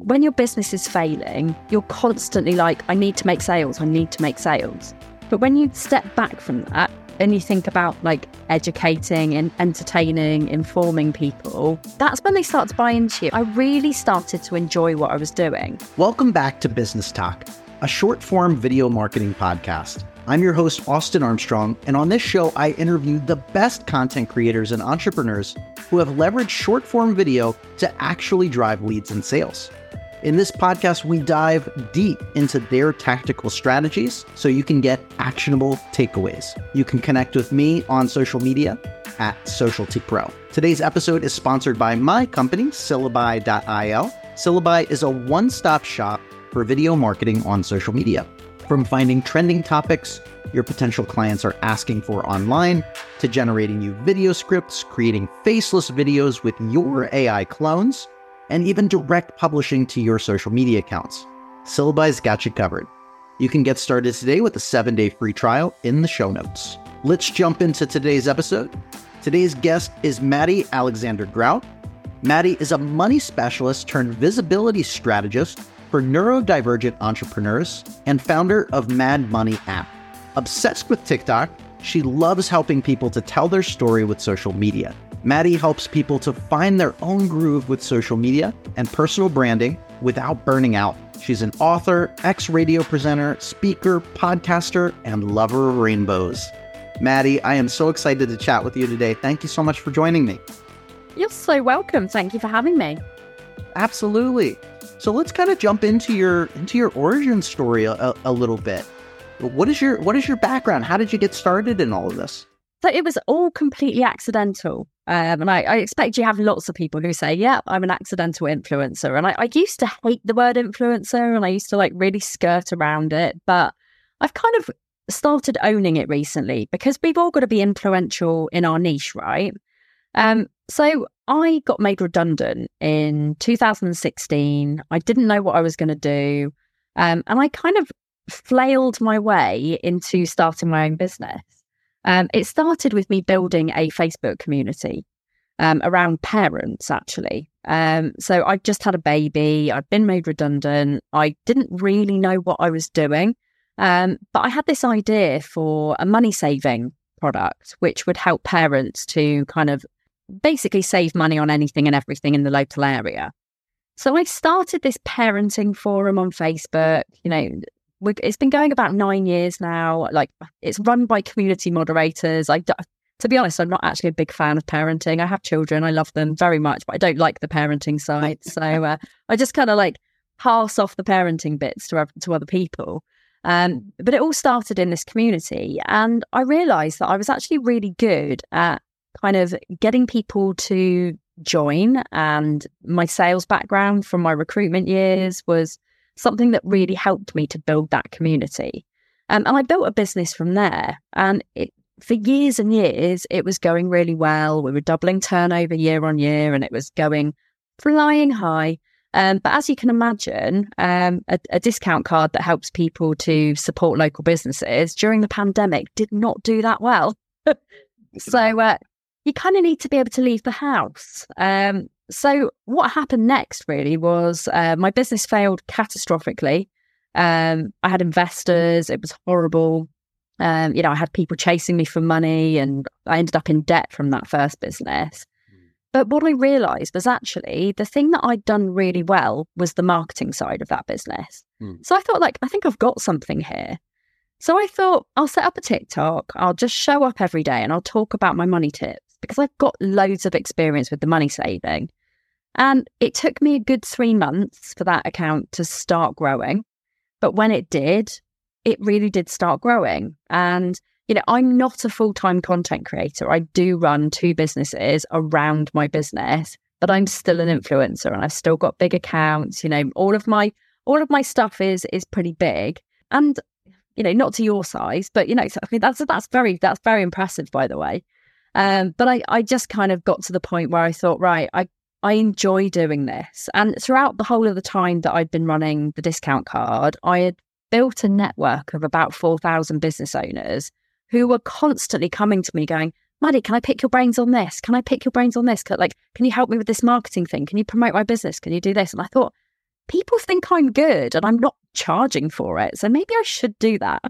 when your business is failing, you're constantly like, I need to make sales, I need to make sales. But when you step back from that and you think about like educating and entertaining, informing people, that's when they start to buy into you. I really started to enjoy what I was doing. Welcome back to Business Talk, a short-form video marketing podcast. I'm your host, Austin Armstrong, and on this show, I interview the best content creators and entrepreneurs who have leveraged short-form video to actually drive leads and sales. In this podcast, we dive deep into their tactical strategies so you can get actionable takeaways. You can connect with me on social media at SocialtyPro. Today's episode is sponsored by my company, Syllabi.io. Syllabi is a one-stop shop for video marketing on social media. From finding trending topics your potential clients are asking for online, to generating you video scripts, creating faceless videos with your AI clones, and even direct publishing to your social media accounts. Syllabi's got you covered. You can get started today with a 7-day free trial in the show notes. Let's jump into today's episode. Today's guest is Maddie Alexander Grout. Maddie is a money specialist turned visibility strategist for neurodivergent entrepreneurs and founder of Mad Money app. Obsessed with TikTok, she loves helping people to tell their story with social media. Maddie helps people to find their own groove with social media and personal branding without burning out. She's an author, ex-radio presenter, speaker, podcaster, and lover of rainbows. Maddie, I am so excited to chat with you today. Thank you so much for joining me. You're so welcome. Thank you for having me. Absolutely. So let's kind of jump into your origin story a little bit. What is your background? How did you get started in all of this? So it was all completely accidental. And I expect you have lots of people who say, yeah, I'm an accidental influencer. And I used to hate the word influencer and I used to like really skirt around it. But I've kind of started owning it recently because we've all got to be influential in our niche, right? So I got made redundant in 2016. I didn't know what I was going to do. And I kind of flailed my way into starting my own business. It started with me building a Facebook community around parents, actually. So I just had a baby. I'd been made redundant. I didn't really know what I was doing. But I had this idea for a money saving product, which would help parents to kind of basically save money on anything and everything in the local area. So I started this parenting forum on Facebook. You know, it's been going about 9 years now. Like, it's run by community moderators. To be honest, I'm not actually a big fan of parenting. I have children. I love them very much, but I don't like the parenting side. So I just kind of like pass off the parenting bits to other people. But it all started in this community. And I realized that I was actually really good at kind of getting people to join. And my sales background from my recruitment years was something that really helped me to build that community. And I built a business from there. And for years and years, it was going really well. We were doubling turnover year on year and it was going flying high. But as you can imagine, a discount card that helps people to support local businesses during the pandemic did not do that well. So you kind of need to be able to leave the house. So what happened next really was my business failed catastrophically. I had investors. It was horrible. I had people chasing me for money and I ended up in debt from that first business. But what I realized was actually the thing that I'd done really well was the marketing side of that business. So I thought, I think I've got something here. So I thought I'll set up a TikTok. I'll just show up every day and I'll talk about my money tips because I've got loads of experience with the money saving. And it took me a good 3 months for that account to start growing. But when it did, it really did start growing. And, I'm not a full-time content creator. I do run 2 businesses around my business, but I'm still an influencer and I've still got big accounts. All of my stuff is pretty big. And, not to your size, but, that's very impressive, by the way. But I just kind of got to the point where I thought, right, I enjoy doing this. And throughout the whole of the time that I'd been running the discount card, I had built a network of about 4,000 business owners who were constantly coming to me going, Maddie, can I pick your brains on this? Can I pick your brains on this? Can you help me with this marketing thing? Can you promote my business? Can you do this? And I thought, people think I'm good and I'm not charging for it. So maybe I should do that.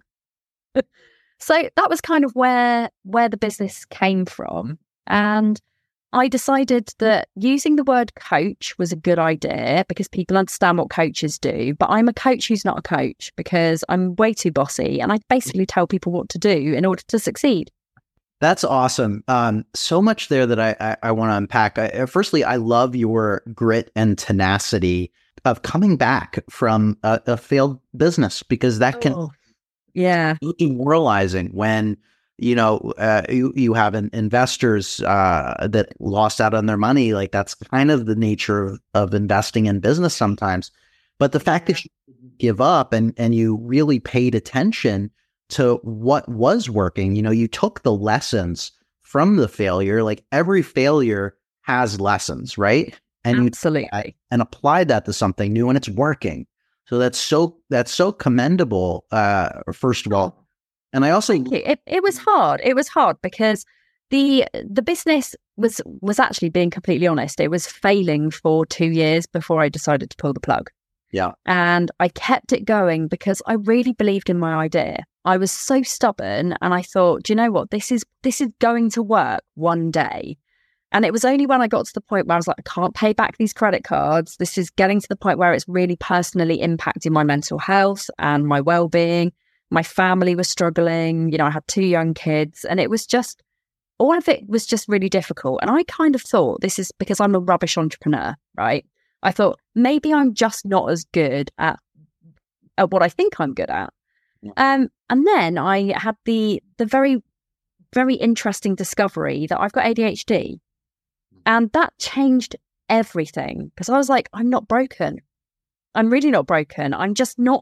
So that was kind of where the business came from. And I decided that using the word coach was a good idea because people understand what coaches do. But I'm a coach who's not a coach because I'm way too bossy and I basically tell people what to do in order to succeed. That's awesome. So much there that I want to unpack. Firstly, I love your grit and tenacity of coming back from a failed business, because that can demoralizing when you have investors that lost out on their money. Like, that's kind of the nature of investing in business sometimes. But the fact that you give up and you really paid attention to what was working, you took the lessons from the failure. Like, every failure has lessons, right? And absolutely, and applied that to something new, and it's working. So that's so commendable. First of all, and I also it was hard. It was hard because the business was actually, being completely honest, it was failing for 2 years before I decided to pull the plug. Yeah. And I kept it going because I really believed in my idea. I was so stubborn and I thought, do you know what? This is going to work one day. And it was only when I got to the point where I was like, I can't pay back these credit cards. This is getting to the point where it's really personally impacting my mental health and my well-being. My family was struggling. I had 2 young kids, and it was just, all of it was just really difficult. And I kind of thought, this is because I'm a rubbish entrepreneur, right? I thought maybe I'm just not as good at what I think I'm good at. Yeah. And then I had the very, very interesting discovery that I've got ADHD. And that changed everything, because I was like, I'm not broken. I'm really not broken. I'm just not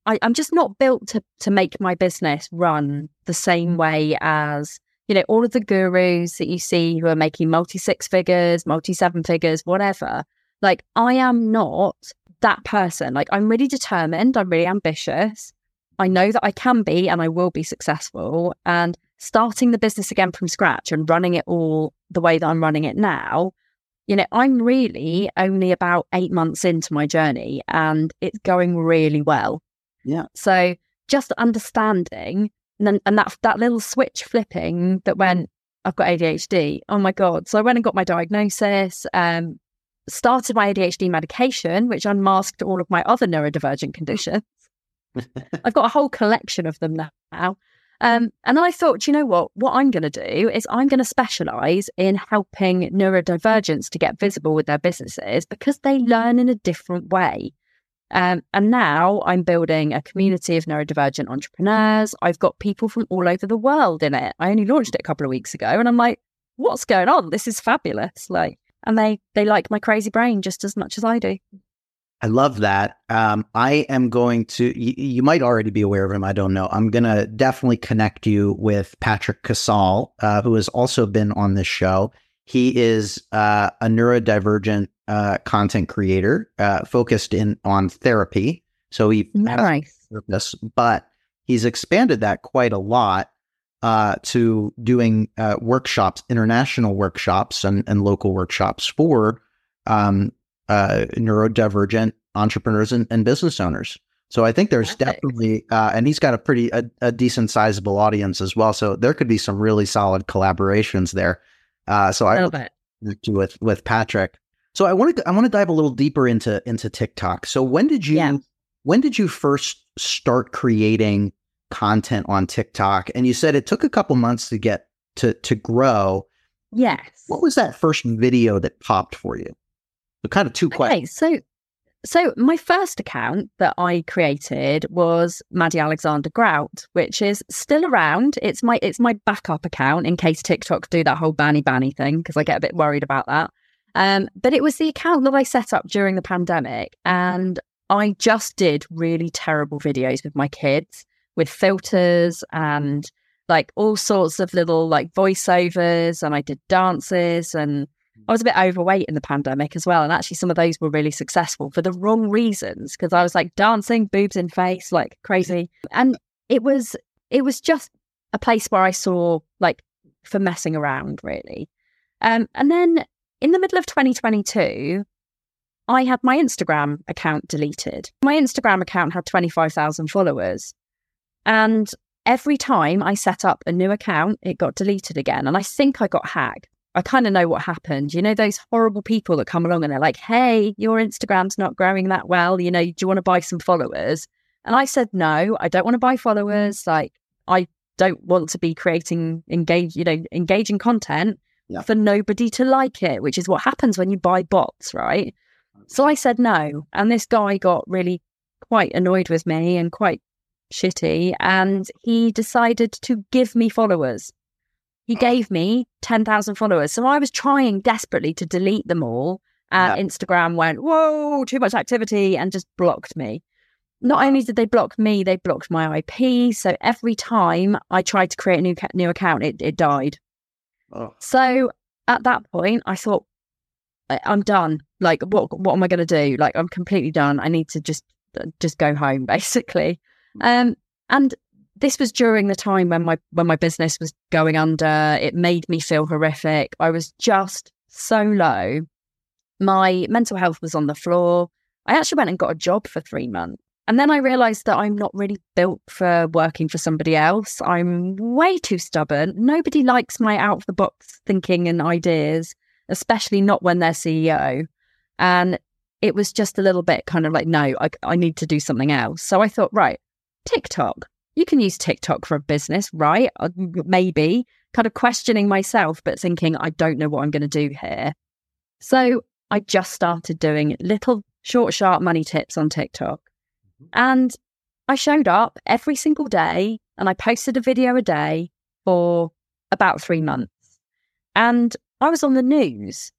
built to make my business run the same way as, all of the gurus that you see who are making multi-6 figures, multi-7 figures, whatever. Like, I am not that person. Like, I'm really determined. I'm really ambitious. I know that I can be and I will be successful. And starting the business again from scratch and running it all the way that I'm running it now, I'm really only about 8 months into my journey and it's going really well. Yeah. So just understanding and that little switch flipping that went, I've got ADHD. Oh my God. So I went and got my diagnosis, started my ADHD medication, which unmasked all of my other neurodivergent conditions. I've got a whole collection of them now. And I thought, you know what I'm going to do is I'm going to specialize in helping neurodivergents to get visible with their businesses because they learn in a different way. And now I'm building a community of neurodivergent entrepreneurs. I've got people from all over the world in it. I only launched it a couple of weeks ago and I'm like, what's going on? This is fabulous. And they like my crazy brain just as much as I do. I love that. I am going to, you might already be aware of him. I don't know. I'm going to definitely connect you with Patrick Casal, who has also been on this show. He is a neurodivergent content creator focused on therapy. So he nice. This, but he's expanded that quite a lot to doing workshops, international workshops and local workshops for neurodivergent entrepreneurs and business owners. So I think there's definitely, and he's got a decent sizable audience as well. So there could be some really solid collaborations there. So I love it with Patrick. So I want to dive a little deeper into TikTok. So when did you first start creating content on TikTok? And you said it took a couple months to get to grow. Yes. What was that first video that popped for you? So kind of two questions. So my first account that I created was Maddie Alexander Grout, which is still around. It's my backup account in case TikTok do that whole banny thing, because I get a bit worried about that. But it was the account that I set up during the pandemic, and I just did really terrible videos with my kids with filters and like all sorts of little like voiceovers, and I did dances, and I was a bit overweight in the pandemic as well. And actually some of those were really successful for the wrong reasons, because I was like dancing, boobs in face, like crazy. And it was just a place where I saw like for messing around really. And then in the middle of 2022, I had my Instagram account deleted. My Instagram account had 25,000 followers. And every time I set up a new account, it got deleted again. And I think I got hacked. I kind of know what happened. You know, those horrible people that come along and they're like, hey, your Instagram's not growing that well. You know, do you want to buy some followers? And I said, no, I don't want to buy followers. Like, I don't want to be creating engaging content for nobody to like it, which is what happens when you buy bots, right? So I said no. And this guy got really quite annoyed with me and quite shitty. And he decided to give me followers. He gave me 10,000 followers. So I was trying desperately to delete them all. And Instagram went, whoa, too much activity, and just blocked me. Not only did they block me, they blocked my IP. So every time I tried to create a new account, it died. Oh. So at that point, I thought, I'm done. Like, what am I going to do? Like, I'm completely done. I need to just go home, basically. And this was during the time when my business was going under. It made me feel horrific. I was just so low. My mental health was on the floor. I actually went and got a job for 3 months. And then I realised that I'm not really built for working for somebody else. I'm way too stubborn. Nobody likes my out-of-the-box thinking and ideas, especially not when they're CEO. And it was just a little bit kind of like, no, I need to do something else. So I thought, right, TikTok. You can use TikTok for a business, right? Maybe. Kind of questioning myself, but thinking, I don't know what I'm going to do here. So I just started doing little short, sharp money tips on TikTok. And I showed up every single day and I posted a video a day for about 3 months. And I was on the news.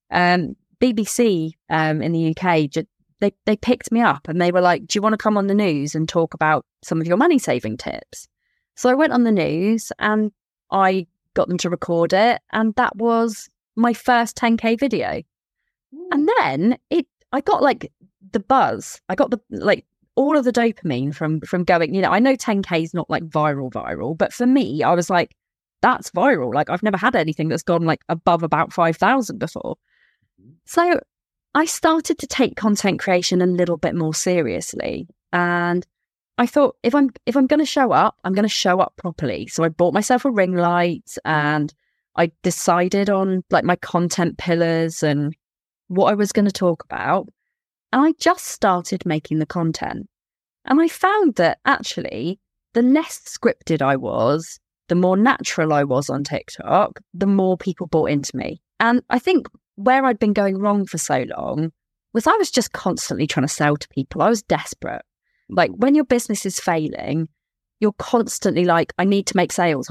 BBC in the UK, they picked me up and they were like, do you want to come on the news and talk about some of your money saving tips? So I went on the news and I got them to record it. And that was my first 10K video. And then I got like the buzz. I got all of the dopamine from going, you know, I know 10K is not like viral, but for me, I was like, that's viral. Like, I've never had anything that's gone like above about 5,000 before. So I started to take content creation a little bit more seriously. And I thought, if I'm going to show up, I'm going to show up properly. So I bought myself a ring light and I decided on like my content pillars and what I was going to talk about. And I just started making the content. And I found that actually, the less scripted I was, the more natural I was on TikTok, the more people bought into me. And I think where I'd been going wrong for so long was I was just constantly trying to sell to people. I was desperate. Like, when your business is failing, you're constantly like, I need to make sales.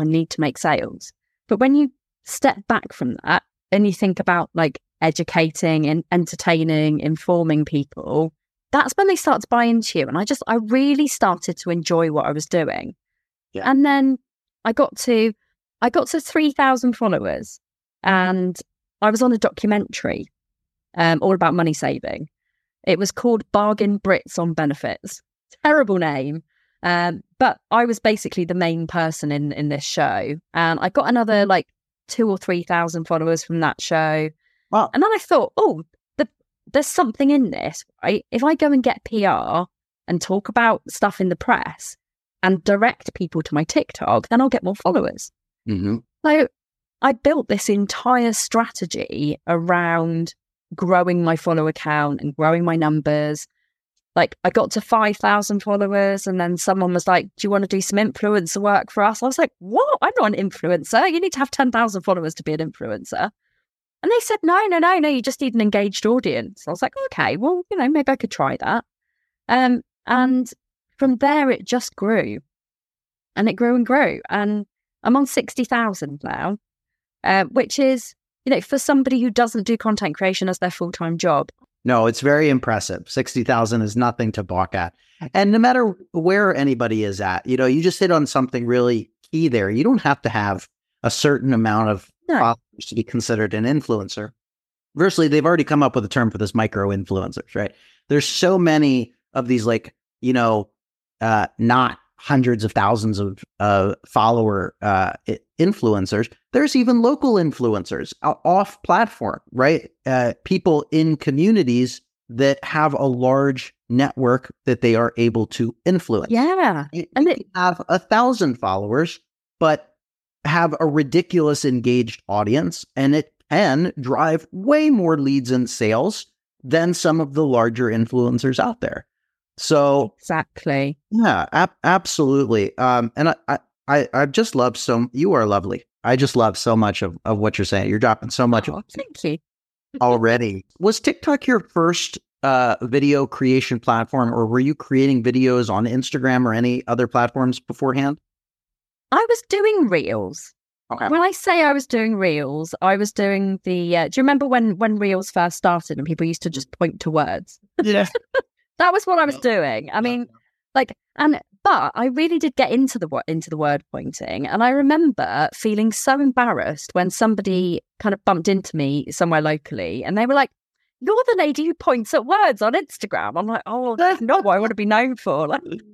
But when you step back from that and you think about like educating and entertaining, informing people, that's when they start to buy into you. And I really started to enjoy what I was doing. Yeah. And then I got to 3,000 followers and I was on a documentary all about money saving. It was called Bargain Brits on Benefits. Terrible name. But I was basically the main person in this show. And I got another like 2,000 or 3,000 followers from that show. Wow. And then I thought, there's something in this, right? If I go and get PR and talk about stuff in the press and direct people to my TikTok, then I'll get more followers. Mm-hmm. So I built this entire strategy around growing my follower count and growing my numbers. Like, I got to 5,000 followers and then someone was like, do you want to do some influencer work for us? I was like, what? I'm not an influencer. You need to have 10,000 followers to be an influencer. And they said, no, you just need an engaged audience. I was like, okay, well, you know, maybe I could try that. And from there, it just grew. And it grew and grew. And I'm on 60,000 now, which is, you know, for somebody who doesn't do content creation as their full-time job. No, it's very impressive. 60,000 is nothing to balk at. And no matter where anybody is at, you know, you just hit on something really key there. You don't have to have a certain amount of followers to be considered an influencer. Conversely, they've already come up with a term for this, micro influencers, right? There's so many of these, like, you know, not hundreds of thousands of follower influencers. There's even local influencers off platform, right? People in communities that have a large network that they are able to influence. Yeah. And they have 1,000 followers, but have a ridiculous engaged audience, and it can drive way more leads and sales than some of the larger influencers out there. So exactly. Yeah, absolutely. And I just love you are lovely. I just love so much of what you're saying. You're dropping so much. Thank you. Already. Was TikTok your first video creation platform, or were you creating videos on Instagram or any other platforms beforehand? I was doing Reels. Okay. When I say I was doing Reels, I was doing the... do you remember when Reels first started and people used to just point to words? Yeah. That was what I was doing. I mean, but I really did get into the word pointing. And I remember feeling so embarrassed when somebody kind of bumped into me somewhere locally and they were like, "You're the lady who points at words on Instagram." I'm like, "Oh, that's not what I want to be known for."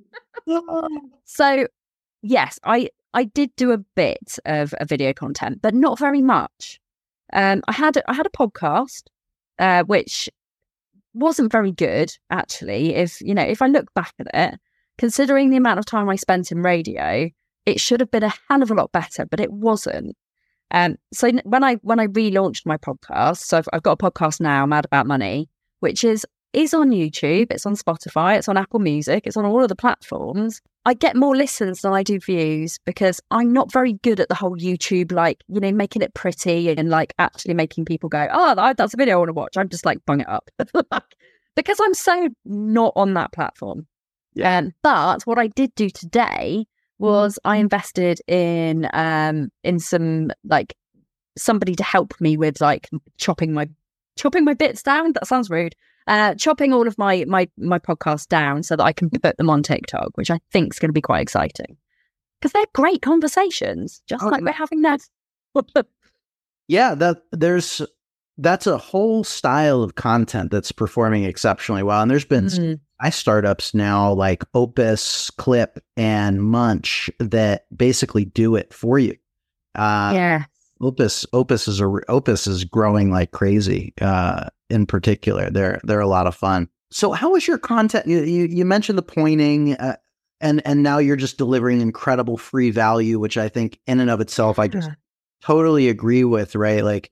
So, yes, I did do a bit of video content, but not very much. I had a podcast, which wasn't very good, actually. If I look back at it, considering the amount of time I spent in radio, it should have been a hell of a lot better, but it wasn't. So when I relaunched my podcast, so I've got a podcast now, Mad About Money, which is on YouTube, it's on Spotify, it's on Apple Music, it's on all of the platforms. I get more listens than I do views because I'm not very good at the whole YouTube, making it pretty and actually making people go, "Oh, that's a video I want to watch." I'm just bung it up because I'm so not on that platform. Yeah. But what I did do today was I invested in some somebody to help me with chopping my bits down. That sounds rude. Chopping all of my podcasts down so that I can put them on TikTok, which I think is going to be quite exciting because they're great conversations, just like we're having now. Yeah, that's a whole style of content that's performing exceptionally well. And there's been startups now like Opus, Clip, and Munch that basically do it for you. Yeah. Opus is growing like crazy. In particular, they're a lot of fun. So, how was your content? You mentioned the pointing, and now you're just delivering incredible free value, which I think in and of itself, I just totally agree with. Right, like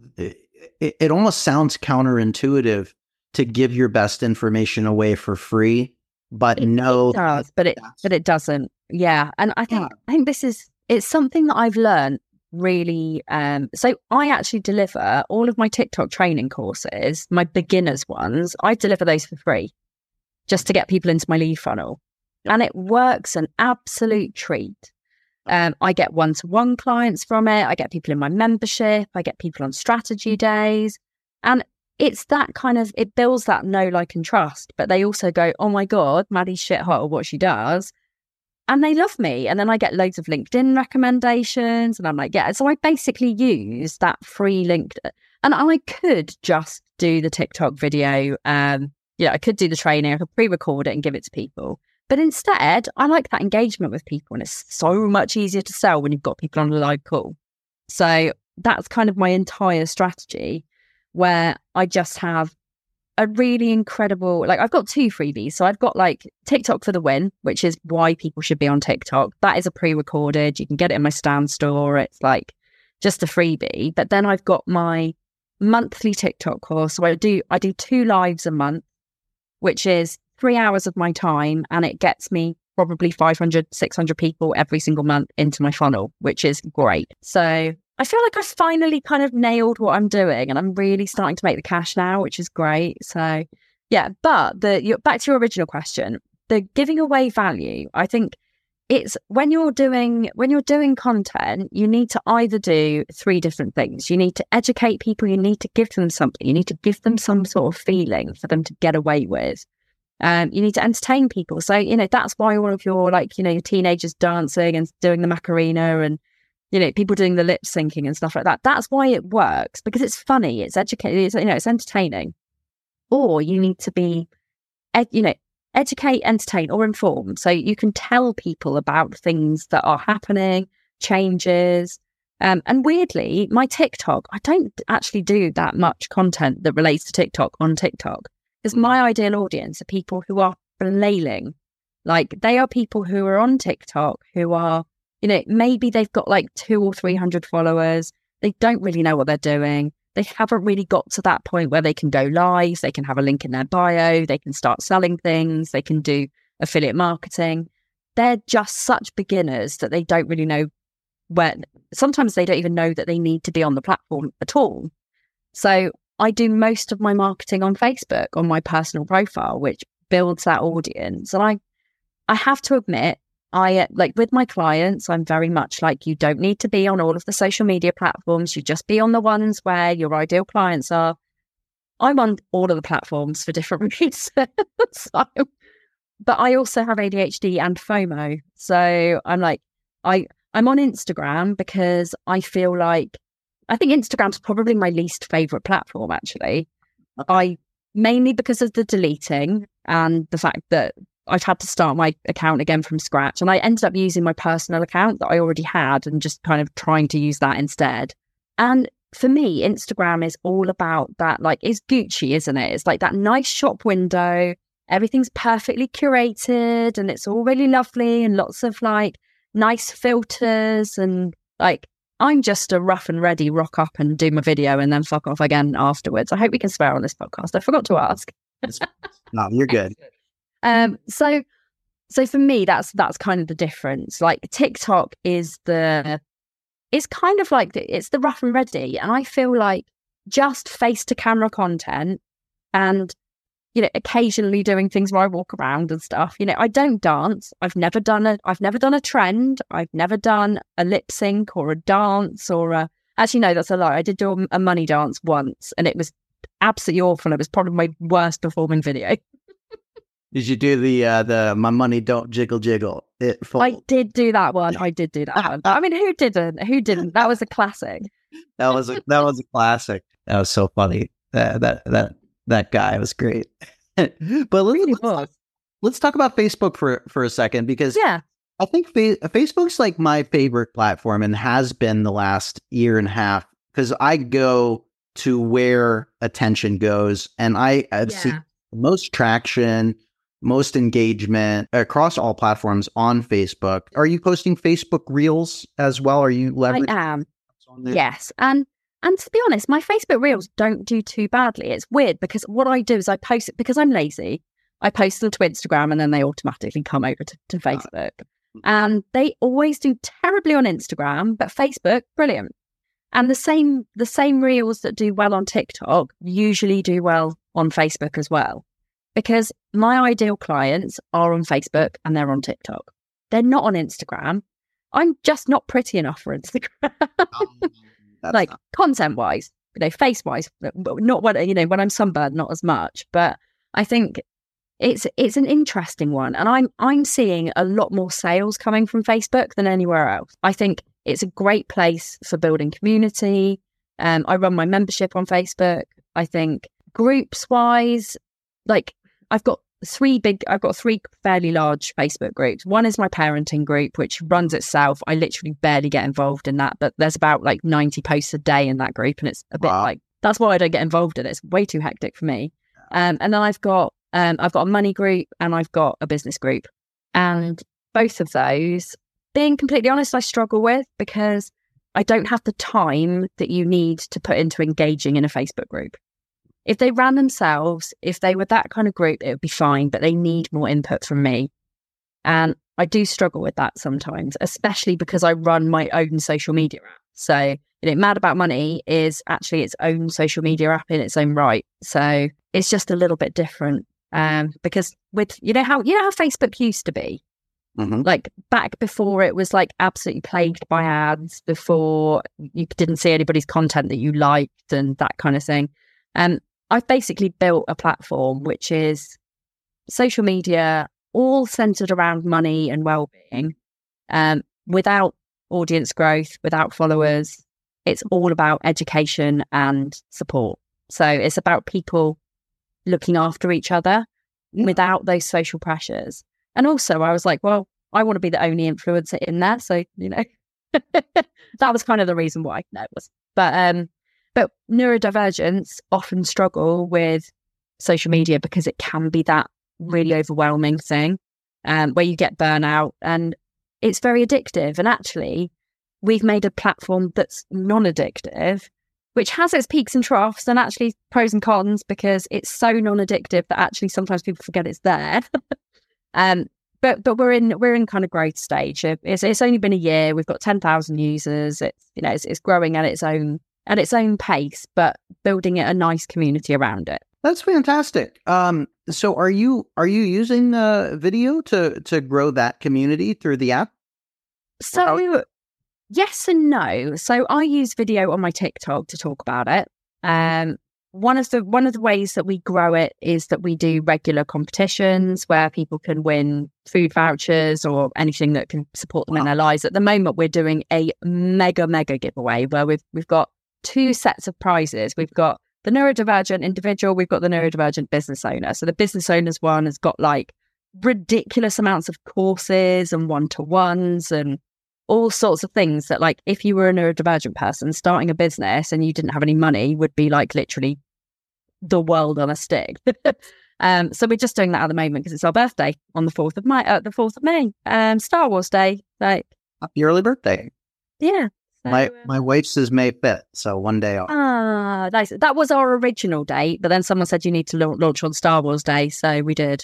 it almost sounds counterintuitive to give your best information away for free, but it does, but it doesn't. Yeah, and I think it's something that I've learned. Really, so I actually deliver all of my TikTok training courses, my beginners ones. I deliver those for free just to get people into my lead funnel, and it works an absolute treat. I get one-to-one clients from it. I get people in my membership. I get people on strategy days, and it's that kind of, it builds that know, like, and trust. But they also go, "Oh my God, Maddie's shit hot at what she does." And they love me. And then I get loads of LinkedIn recommendations. And I'm like, yeah. So I basically use that free LinkedIn. And I could just do the TikTok video. I could do the training. I could pre-record it and give it to people. But instead, I like that engagement with people. And it's so much easier to sell when you've got people on a live call. So that's kind of my entire strategy, where I just have a really incredible, I've got 2 freebies. So I've got TikTok for the win, which is why people should be on TikTok. That is a pre-recorded. You can get it in my Stan store. It's just a freebie. But then I've got my monthly TikTok course. So I do 2 lives a month, which is 3 hours of my time. And it gets me probably 500, 600 people every single month into my funnel, which is great. So I feel like I've finally kind of nailed what I'm doing, and I'm really starting to make the cash now, which is great. So yeah, but back to your original question, the giving away value, I think it's when you're doing content, you need to either do 3 different things. You need to educate people, you need to give them something, you need to give them some sort of feeling for them to get away with. You need to entertain people. So, that's why all of your your teenagers dancing and doing the Macarena and people doing the lip syncing and stuff like that. That's why it works, because it's funny, it's educating, it's entertaining. Or you need to be, educate, entertain, or inform. So you can tell people about things that are happening, changes. And weirdly, my TikTok, I don't actually do that much content that relates to TikTok on TikTok. Because my ideal audience are people who are flailing. Like, they are people who are on TikTok, who are, maybe they've got like 200 or 300 followers. They don't really know what they're doing. They haven't really got to that point where they can go live. They can have a link in their bio. They can start selling things. They can do affiliate marketing. They're just such beginners that they don't really know sometimes they don't even know that they need to be on the platform at all. So I do most of my marketing on Facebook, on my personal profile, which builds that audience. And I have to admit, like with my clients, I'm very much like, you don't need to be on all of the social media platforms. You just be on the ones where your ideal clients are. I'm on all of the platforms for different reasons. But I also have ADHD and FOMO. So I'm like, I'm on Instagram because I think Instagram's probably my least favorite platform, actually. Mainly because of the deleting and the fact that I've had to start my account again from scratch. And I ended up using my personal account that I already had and just kind of trying to use that instead. And for me, Instagram is all about that, like, it's Gucci, isn't it? It's like that nice shop window. Everything's perfectly curated and it's all really lovely and lots of like nice filters. And like, I'm just a rough and ready rock up and do my video and then fuck off again afterwards. I hope we can swear on this podcast. I forgot to ask. No, you're good. So for me, that's kind of the difference. Like, TikTok it's kind of like it's the rough and ready, and I feel like just face to camera content and occasionally doing things where I walk around and stuff. I don't dance. I've never done a trend. I've never done a lip sync or a dance or actually no, that's a lie. I did do a money dance once and it was absolutely awful. It was probably my worst performing video. Did you do the my money don't jiggle jiggle? I did do that one. I mean, who didn't? That was a classic. That was a classic. That was so funny. That guy was great. But let's talk about Facebook for a second, because I think Facebook's like my favorite platform and has been the last year and a half, because I go to where attention goes, and I've seen most traction, most engagement across all platforms on Facebook. Are you posting Facebook Reels as well? Are you leveraging? I am. Yes. And to be honest, my Facebook Reels don't do too badly. It's weird because what I do is I post it because I'm lazy. I post them to Instagram and then they automatically come over to Facebook. And they always do terribly on Instagram, but Facebook, brilliant. And the same Reels that do well on TikTok usually do well on Facebook as well. Because my ideal clients are on Facebook and they're on TikTok. They're not on Instagram. I'm just not pretty enough for Instagram. Like content-wise, face-wise, not when I'm sunburned, not as much. But I think it's an interesting one, and I'm seeing a lot more sales coming from Facebook than anywhere else. I think it's a great place for building community. I run my membership on Facebook. I think groups-wise, like I've got three fairly large Facebook groups. One is my parenting group, which runs itself. I literally barely get involved in that, but there's about like 90 posts a day in that group, and it's a bit like, that's why I don't get involved in it. It's way too hectic for me. And then I've got a money group and I've got a business group, and both of those, being completely honest, I struggle with, because I don't have the time that you need to put into engaging in a Facebook group. If they ran themselves, if they were that kind of group, it would be fine, but they need more input from me. And I do struggle with that sometimes, especially because I run my own social media app. So, Mad About Money is actually its own social media app in its own right. So it's just a little bit different. Because with, how Facebook used to be, like back before it was like absolutely plagued by ads, before you didn't see anybody's content that you liked and that kind of thing. I've basically built a platform which is social media, all centered around money and well-being, without audience growth, without followers. It's all about education and support. So it's about people looking after each other without those social pressures. And also I was like, well, I want to be the only influencer in there. So, that was kind of the reason why. No, it was. But neurodivergents often struggle with social media because it can be that really overwhelming thing where you get burnout and it's very addictive. And actually, we've made a platform that's non-addictive, which has its peaks and troughs and actually pros and cons because it's so non-addictive that actually sometimes people forget it's there. But we're in kind of growth stage. It's only been a year. We've got 10,000 users. It's growing at its own pace, but building it a nice community around it. That's fantastic. So are you using video to grow that community through the app? So yes and no. So I use video on my TikTok to talk about it. One of the ways that we grow it is that we do regular competitions where people can win food vouchers or anything that can support them in their lives. At the moment, we're doing a mega giveaway where we've got 2 sets of prizes. We've got the neurodivergent individual, we've got the neurodivergent business owner. So the business owners one has got like ridiculous amounts of courses and one-to-ones and all sorts of things that, like, if you were a neurodivergent person starting a business and you didn't have any money would be like literally the world on a stick. So we're just doing that at the moment because it's our birthday on the 4th of May, Star Wars Day. Like, happy early birthday. Yeah. So, my wife's is May 5th, so one day off. Nice. That was our original date, but then someone said you need to launch on Star Wars Day, so we did.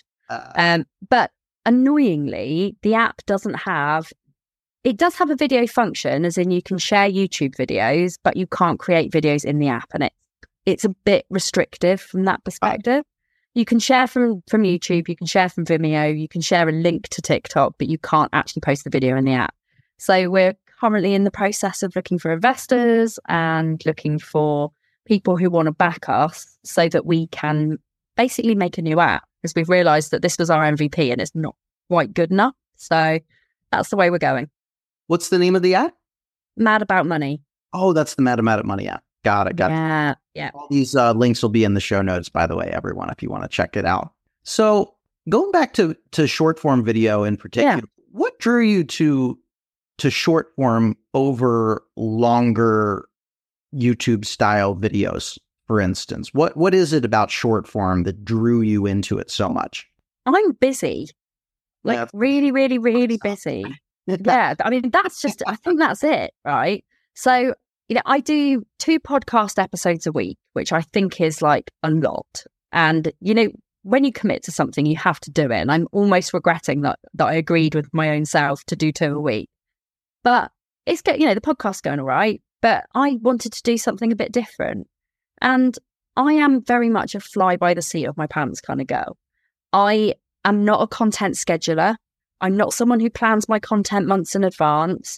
But annoyingly, the app doesn't have. It does have a video function, as in you can share YouTube videos, but you can't create videos in the app, and it's a bit restrictive from that perspective. You can share from YouTube, you can share from Vimeo, you can share a link to TikTok, but you can't actually post the video in the app. So we're currently in the process of looking for investors and looking for people who want to back us so that we can basically make a new app, because we've realised that this was our MVP and it's not quite good enough. So that's the way we're going. What's the name of the app? Mad About Money. Oh, that's the Mad About Money app. Got it. Yeah. All these links will be in the show notes, by the way, everyone, if you want to check it out. So going back to short form video in particular, what drew you to short form over longer YouTube style videos, for instance? What is it about short form that drew you into it so much? I'm busy. Really, really, really busy. Yeah. I mean, I think that's it, right? So, I do 2 podcast episodes a week, which I think is like a lot. And, when you commit to something, you have to do it. And I'm almost regretting that I agreed with my own self to do 2 a week. But it's the podcast's going all right. But I wanted to do something a bit different. And I am very much a fly by the seat of my pants kind of girl. I am not a content scheduler. I'm not someone who plans my content months in advance.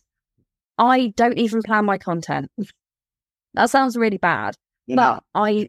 I don't even plan my content. That sounds really bad. But I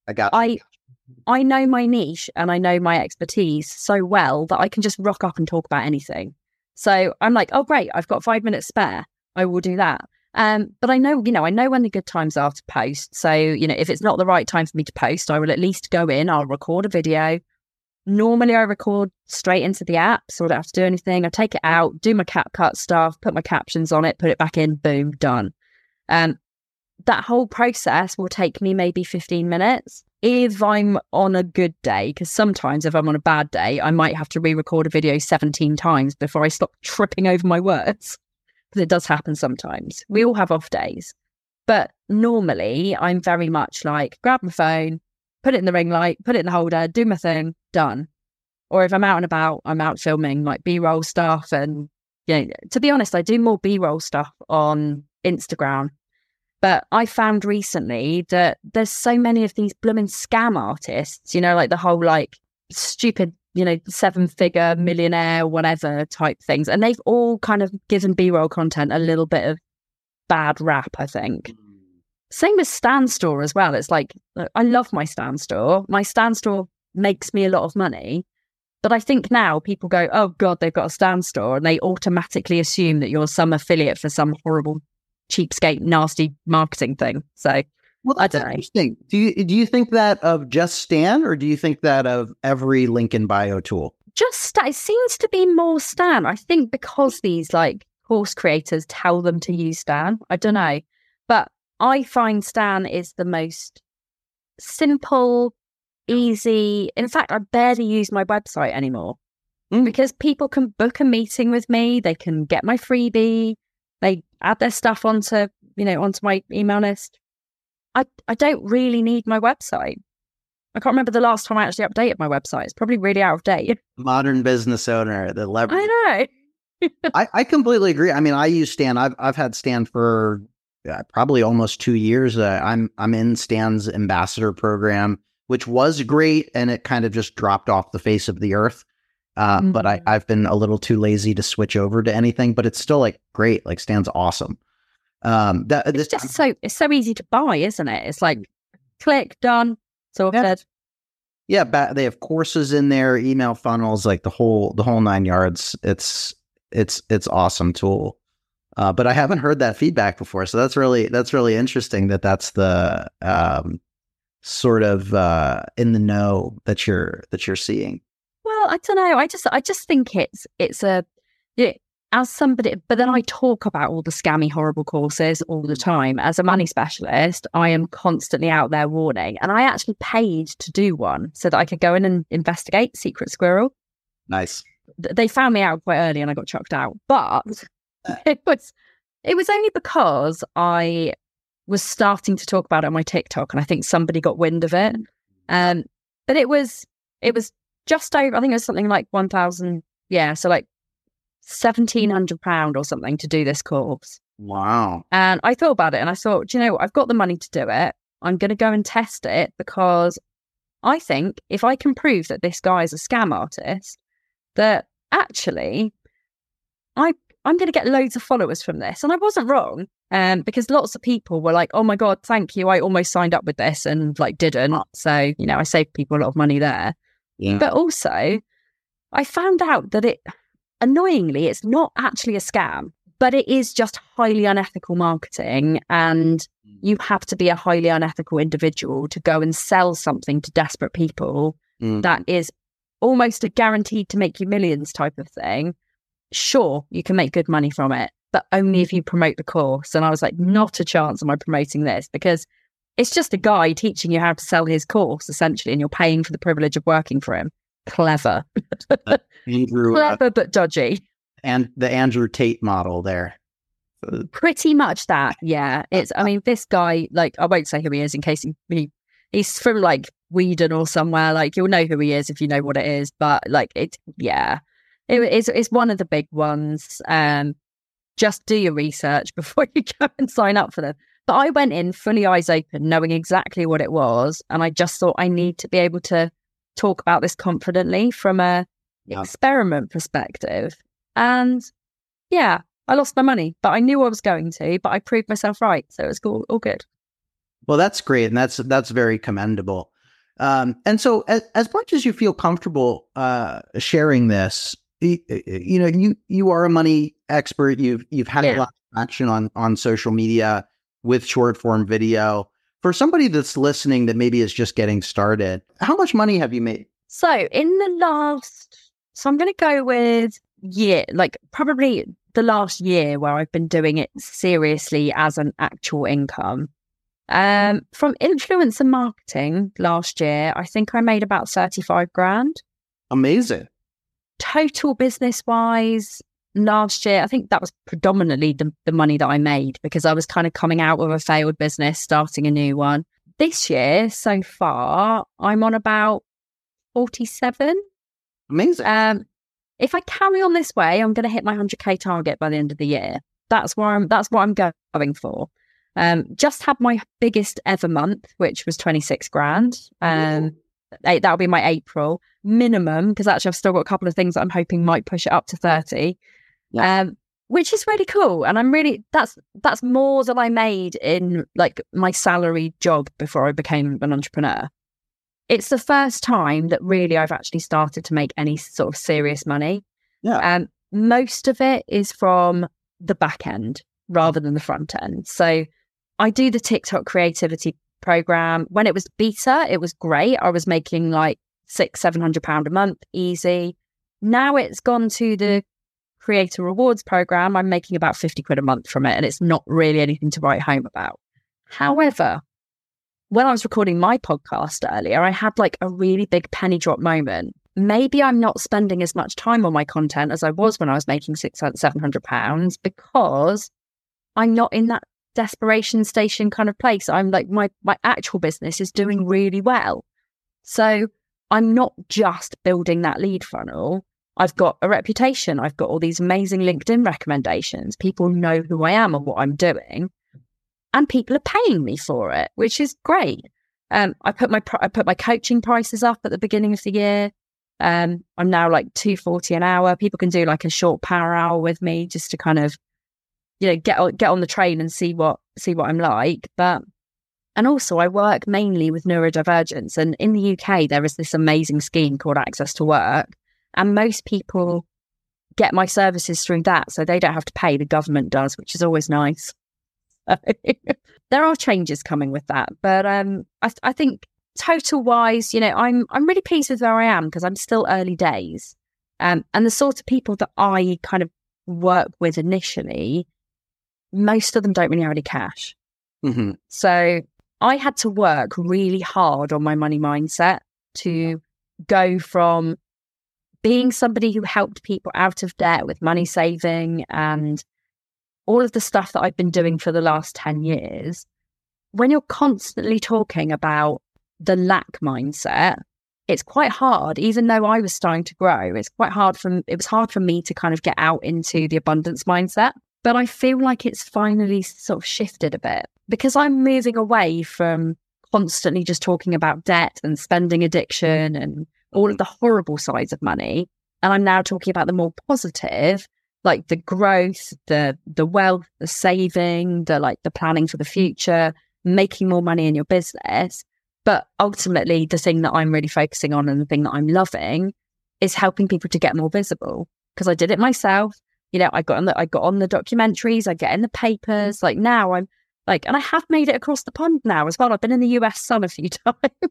know my niche and I know my expertise so well that I can just rock up and talk about anything. So I'm like, oh, great, I've got 5 minutes spare. I will do that. But I know when the good times are to post. So, if it's not the right time for me to post, I will at least go in, I'll record a video. Normally I record straight into the app, so I don't have to do anything. I take it out, do my CapCut stuff, put my captions on it, put it back in, boom, done. That whole process will take me maybe 15 minutes if I'm on a good day, because sometimes if I'm on a bad day, I might have to re-record a video 17 times before I stop tripping over my words, because it does happen sometimes. We all have off days. But normally I'm very much like, grab my phone, put it in the ring light, put it in the holder, do my thing, done. Or if I'm out and about, I'm out filming like B-roll stuff. And, to be honest, I do more B-roll stuff on Instagram. But I found recently that there's so many of these blooming scam artists, like the whole like stupid, 7-figure millionaire, whatever type things. And they've all kind of given B-roll content a little bit of bad rap, I think. Same with Stan Store as well. It's like, I love my Stan Store. My Stan Store makes me a lot of money. But I think now people go, oh God, they've got a Stan Store. And they automatically assume that you're some affiliate for some horrible, cheapskate, nasty marketing thing. So, I don't know. Interesting. Do you think that of just Stan, or do you think that of every link in bio tool? Just it seems to be more Stan. I think because these like course creators tell them to use Stan. I don't know. But I find Stan is the most simple, easy. In fact, I barely use my website anymore because people can book a meeting with me. They can get my freebie. They add their stuff onto my email list. I don't really need my website. I can't remember the last time I actually updated my website. It's probably really out of date. Modern business owner, the leverage. I know. I completely agree. I mean, I use Stan. I've had Stan for probably almost 2 years. I'm in Stan's ambassador program, which was great, and it kind of just dropped off the face of the earth. But I've been a little too lazy to switch over to anything. But it's still like great. Like Stan's awesome. It's so easy to buy, isn't it? It's like click, done. Sorted. Yeah, they have courses in there, email funnels, like the whole 9 yards. It's awesome tool. But I haven't heard that feedback before, so that's really interesting. That's the sort of in the know that you're seeing. Well, I don't know. I just think it's a as somebody, but then I talk about all the scammy, horrible courses all the time. As a money specialist, I am constantly out there warning, and I actually paid to do one so that I could go in and investigate Secret Squirrel. Nice. They found me out quite early, and I got chucked out. But it was only because I was starting to talk about it on my TikTok, and I think somebody got wind of it. But it was just over. I think it was something like 1,000. Yeah, so like £1,700 or something to do this course. Wow. And I thought about it and I thought, do you know what? I've got the money to do it. I'm going to go and test it because I think if I can prove that this guy is a scam artist, that actually I'm going to get loads of followers from this. And I wasn't wrong because lots of people were like, oh my God, thank you. I almost signed up with this and like didn't. So, I saved people a lot of money there. Yeah. But also I found out that annoyingly, it's not actually a scam, but it is just highly unethical marketing. And you have to be a highly unethical individual to go and sell something to desperate people that is almost a guaranteed to make you millions type of thing. Sure, you can make good money from it, but only if you promote the course. And I was like, not a chance am I promoting this, because it's just a guy teaching you how to sell his course, essentially, and you're paying for the privilege of working for him. Clever. Andrew, clever but dodgy. And the Andrew Tate model there. Pretty much that, yeah. This guy, like, I won't say who he is in case he's from like Whedon or somewhere. Like, you'll know who he is if you know what it is. But like, it's one of the big ones. Just do your research before you go and sign up for them. But I went in fully eyes open, knowing exactly what it was, and I just thought I need to be able to talk about this confidently from a experiment perspective. And yeah, I lost my money, but I knew I was going to, but I proved myself right. So it was all good. Well, that's great. And that's very commendable. And so as much as you feel comfortable sharing this, you are a money expert. You've had a lot of action on social media with short form video. For somebody that's listening that maybe is just getting started, how much money have you made? So I'm going to go with probably the last year where I've been doing it seriously as an actual income. From influencer marketing last year, I think I made about 35 grand. Amazing. Total business wise, last year, I think that was predominantly the money that I made because I was kind of coming out of a failed business, starting a new one. This year, so far, I'm on about 47. Amazing. If I carry on this way, I'm going to hit my 100k target by the end of the year. That's what I'm going for. Just had my biggest ever month, which was 26 grand. That'll be my April minimum, because actually I've still got a couple of things that I'm hoping might push it up to 30. Which is really cool. And I'm really, that's more than I made in like my salary job before I became an entrepreneur. It's the first time that really I've actually started to make any sort of serious money. Most of it is from the back end rather than the front end. So I do the TikTok creativity program. When it was beta, it was great. I was making like £600-700 a month, easy. Now it's gone to the creator rewards program. I'm making about 50 quid a month from it, and it's not really anything to write home about. However, when I was recording my podcast earlier, I had like a really big penny drop moment. Maybe I'm not spending as much time on my content as I was when I was making £600-700 because I'm not in that desperation station kind of place. I'm like, my actual business is doing really well. So I'm not just building that lead funnel. I've got a reputation. I've got all these amazing LinkedIn recommendations. People know who I am and what I'm doing. And people are paying me for it, which is great. I put my coaching prices up at the beginning of the year. I'm now like $240 an hour. People can do like a short power hour with me just to kind of, get on the train and see what I'm like. And also I work mainly with neurodivergence. And in the UK, there is this amazing scheme called Access to Work. And most people get my services through that. So they don't have to pay. The government does, which is always nice. There are changes coming with that, but I think total wise, I'm really pleased with where I am because I'm still early days, and the sort of people that I kind of work with initially, most of them don't really have any cash. Mm-hmm. So I had to work really hard on my money mindset to go from being somebody who helped people out of debt with money saving and all of the stuff that I've been doing for the last 10 years, when you're constantly talking about the lack mindset, it's quite hard, even though I was starting to grow, it was hard for me to kind of get out into the abundance mindset. But I feel like it's finally sort of shifted a bit because I'm moving away from constantly just talking about debt and spending addiction and all of the horrible sides of money. And I'm now talking about the more positive, like the growth, the wealth, the saving, the planning for the future, making more money in your business. But ultimately, the thing that I'm really focusing on and the thing that I'm loving is helping people to get more visible. Because I did it myself. I got on the documentaries, I get in the papers. Like now I'm like, and I have made it across the pond now as well. I've been in the US Sun a few times.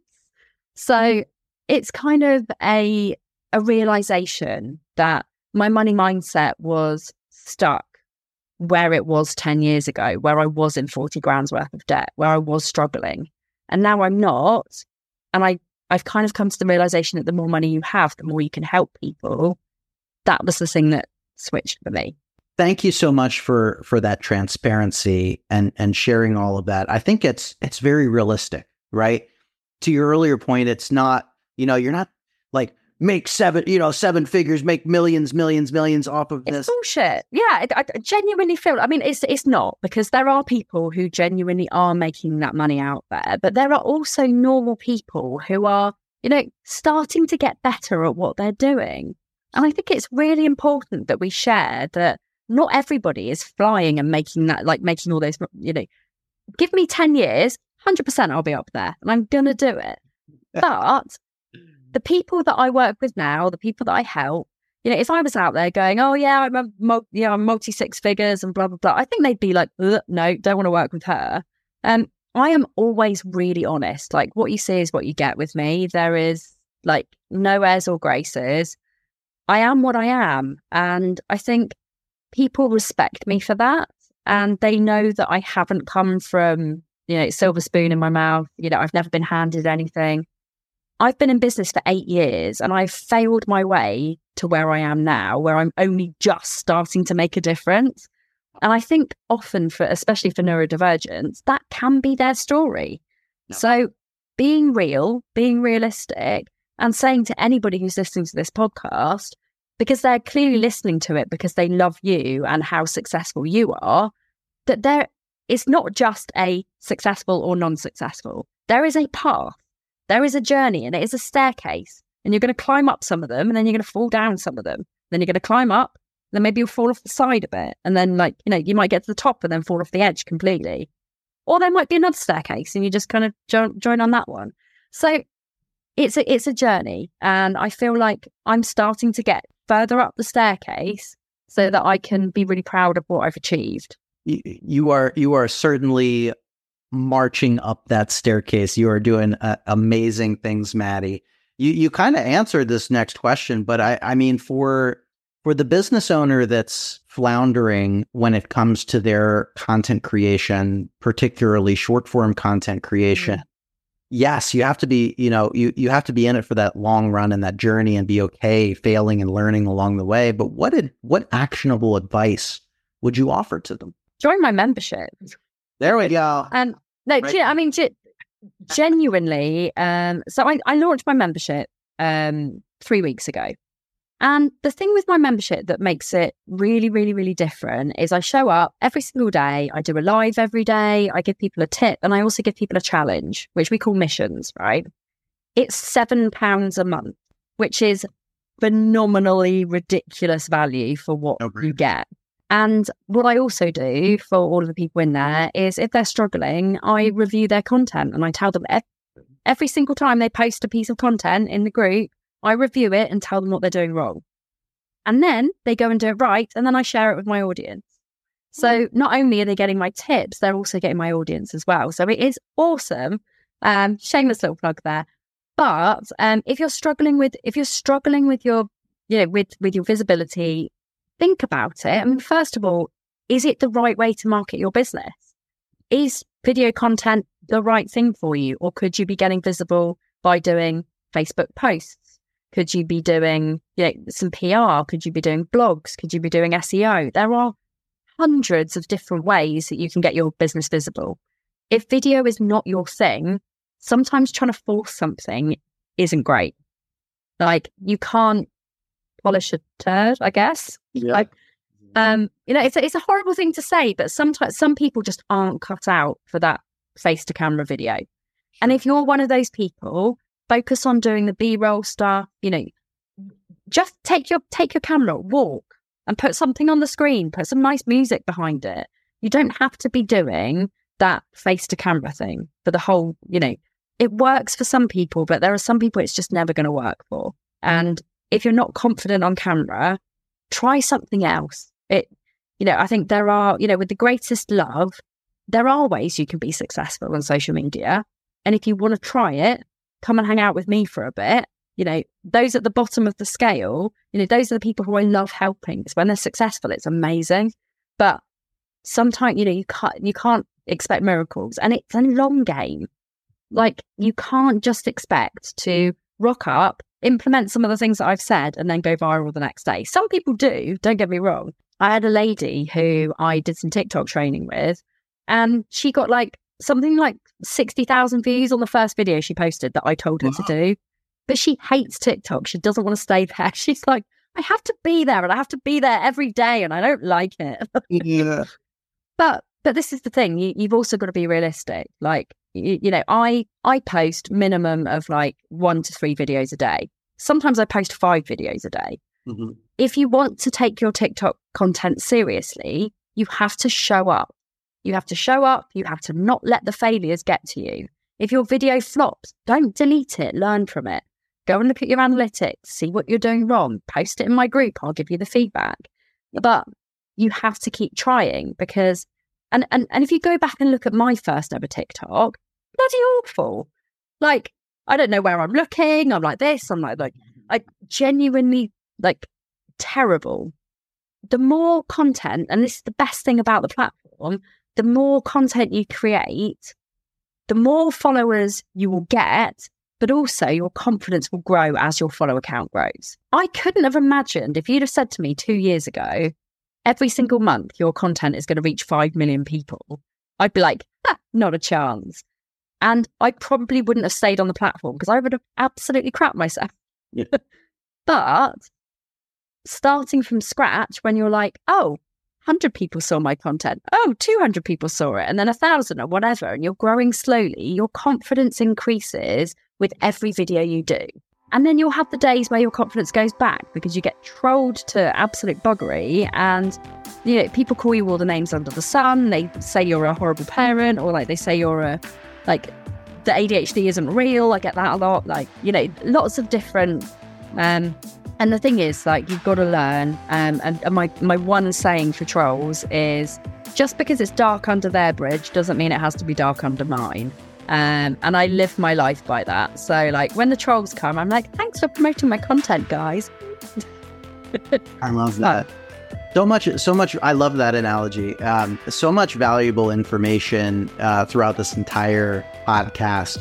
So it's kind of a realization that my money mindset was stuck where it was 10 years ago, where I was in 40 grand's worth of debt, where I was struggling. And now I'm not. And I've kind of come to the realization that the more money you have, the more you can help people. That was the thing that switched for me. Thank you so much for that transparency and sharing all of that. I think it's very realistic, right? To your earlier point, it's not, you're not like, make seven figures, make millions off of this. It's bullshit. Yeah, I genuinely feel, it's not, because there are people who genuinely are making that money out there, but there are also normal people who are, starting to get better at what they're doing. And I think it's really important that we share that not everybody is flying and making that, like making all those, give me 10 years, 100% I'll be up there and I'm going to do it. But the people that I work with now, the people that I help, if I was out there going, oh yeah, I'm multi six figures and blah, blah, blah, I think they'd be like, no, don't want to work with her. I am always really honest. Like what you see is what you get with me. There is like no airs or graces. I am what I am. And I think people respect me for that. And they know that I haven't come from, silver spoon in my mouth. I've never been handed anything. I've been in business for 8 years and I've failed my way to where I am now, where I'm only just starting to make a difference. And I think often especially for neurodivergence, that can be their story. No. So being real, being realistic and saying to anybody who's listening to this podcast, because they're clearly listening to it because they love you and how successful you are, that it's not just a successful or non-successful. There is a path. There is a journey and it is a staircase and you're going to climb up some of them and then you're going to fall down some of them. Then you're going to climb up, then maybe you'll fall off the side a bit. And then you might get to the top and then fall off the edge completely. Or there might be another staircase and you just kind of join on that one. So it's a journey. And I feel like I'm starting to get further up the staircase so that I can be really proud of what I've achieved. You are certainly marching up that staircase. You are doing amazing things, Maddie. You kind of answered this next question, but I mean, for the business owner that's floundering when it comes to their content creation, particularly short form content creation, yes, you have to be, you have to be in it for that long run and that journey and be okay failing and learning along the way. But what actionable advice would you offer to them? Join my membership. There we go. And no, right. I mean, genuinely. So I launched my membership 3 weeks ago. And the thing with my membership that makes it really, really, really different is I show up every single day. I do a live every day. I give people a tip, and I also give people a challenge, which we call missions, right? It's £7 a month, which is phenomenally ridiculous value for what you get. And what I also do for all of the people in there is if they're struggling, I review their content, and I tell them every single time they post a piece of content in the group, I review it and tell them what they're doing wrong. And then they go and do it right. And then I share it with my audience. So not only are they getting my tips, they're also getting my audience as well. So it is awesome. Shameless little plug there. But if you're struggling with your, with your visibility, think about it. I mean, first of all, is it the right way to market your business? Is video content the right thing for you? Or could you be getting visible by doing Facebook posts? Could you be doing some PR? Could you be doing blogs? Could you be doing SEO? There are hundreds of different ways that you can get your business visible. If video is not your thing, sometimes trying to force something isn't great. Like, you can't polish a turd, I guess. Yeah. It's a horrible thing to say, but sometimes some people just aren't cut out for that face to camera video. And if you're one of those people, focus on doing the B-roll stuff. Just take your camera, walk, and put something on the screen. Put some nice music behind it. You don't have to be doing that face-to-camera thing for the whole. It works for some people, but there are some people it's just never going to work for. And if you're not confident on camera, try something else. I think there are, with the greatest love, there are ways you can be successful on social media. And if you want to try it, come and hang out with me for a bit. Those at the bottom of the scale, those are the people who I love helping. It's when they're successful, it's amazing. But sometimes, you can't expect miracles, and it's a long game. Like, you can't just expect to rock up, implement some of the things that I've said, and then go viral the next day. Some people do, don't get me wrong. I had a lady who I did some TikTok training with, and she got something like 60,000 views on the first video she posted that I told her to do. But she hates TikTok. She doesn't want to stay there. She's like, I have to be there, and I have to be there every day, and I don't like it. Yeah. But this is the thing. You've also got to be realistic. I post minimum of 1 to 3 videos a day. Sometimes I post 5 videos a day. Mm-hmm. If you want to take your TikTok content seriously, you have to show up. You have to show up. You have to not let the failures get to you. If your video flops, don't delete it. Learn from it. Go and look at your analytics. See what you're doing wrong. Post it in my group. I'll give you the feedback. But you have to keep trying, because, and if you go back and look at my first ever TikTok, bloody awful. I don't know where I'm looking. I'm like this. I'm like I genuinely terrible. The more content, and this is the best thing about the platform, the more content you create, the more followers you will get, but also your confidence will grow as your follower count grows. I couldn't have imagined, if you'd have said to me 2 years ago, every single month your content is going to reach 5 million people, I'd be like, not a chance. And I probably wouldn't have stayed on the platform because I would have absolutely crapped myself. Yeah. But starting from scratch, when you're like, 100 people saw my content. 200 people saw it. And then 1,000 or whatever. And you're growing slowly. Your confidence increases with every video you do. And then you'll have the days where your confidence goes back because you get trolled to absolute buggery. And, people call you all the names under the sun. They say you're a horrible parent, or they say you're the ADHD isn't real. I get that a lot. Lots of different, and the thing is, you've got to learn. And my one saying for trolls is, just because it's dark under their bridge doesn't mean it has to be dark under mine. And I live my life by that. So when the trolls come, I'm like, thanks for promoting my content, guys. I love that. So much. I love that analogy. So much valuable information throughout this entire podcast.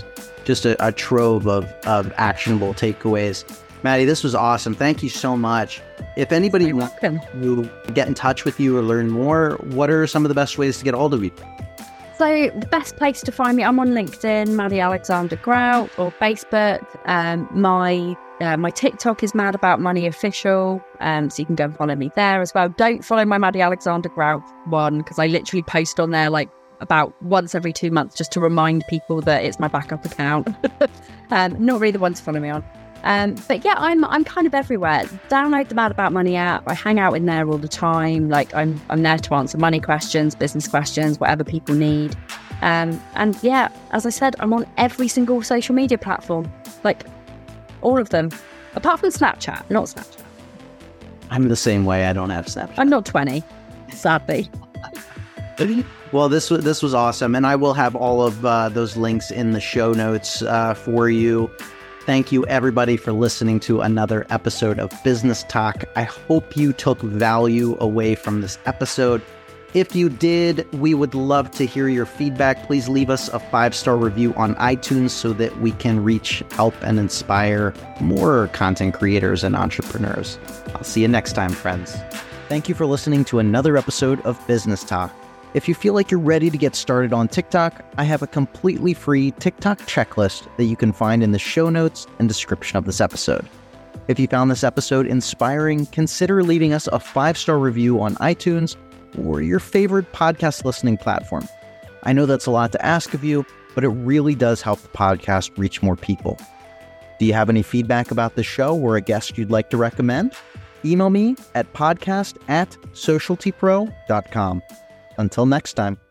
just a trove of actionable takeaways. Maddie, this was awesome. Thank you so much. If anybody wants to get in touch with you or learn more, what are some of the best ways to get a hold of you? So the best place to find me, I'm on LinkedIn, Maddie Alexander Grout, or Facebook. My TikTok is Mad About Money Official, so you can go and follow me there as well. Don't follow my Maddie Alexander Grout one, because I literally post on there like about once every 2 months just to remind people that it's my backup account. Not really the one to follow me on. But yeah, I'm kind of everywhere. Download the Mad About Money app. I hang out in there all the time. Like I'm there to answer money questions, business questions, whatever people need. And yeah, as I said, I'm on every single social media platform, like all of them, apart from Snapchat. Not Snapchat. I'm the same way. I don't have Snapchat. I'm not 20, sadly. Well, this was awesome, and I will have all of those links in the show notes for you. Thank you, everybody, for listening to another episode of Business Talk. I hope you took value away from this episode. If you did, we would love to hear your feedback. Please leave us a 5-star review on iTunes so that we can reach, help, and inspire more content creators and entrepreneurs. I'll see you next time, friends. Thank you for listening to another episode of Business Talk. If you feel like you're ready to get started on TikTok, I have a completely free TikTok checklist that you can find in the show notes and description of this episode. If you found this episode inspiring, consider leaving us a 5-star review on iTunes or your favorite podcast listening platform. I know that's a lot to ask of you, but it really does help the podcast reach more people. Do you have any feedback about the show or a guest you'd like to recommend? Email me at podcast@socialtypro.com. Until next time.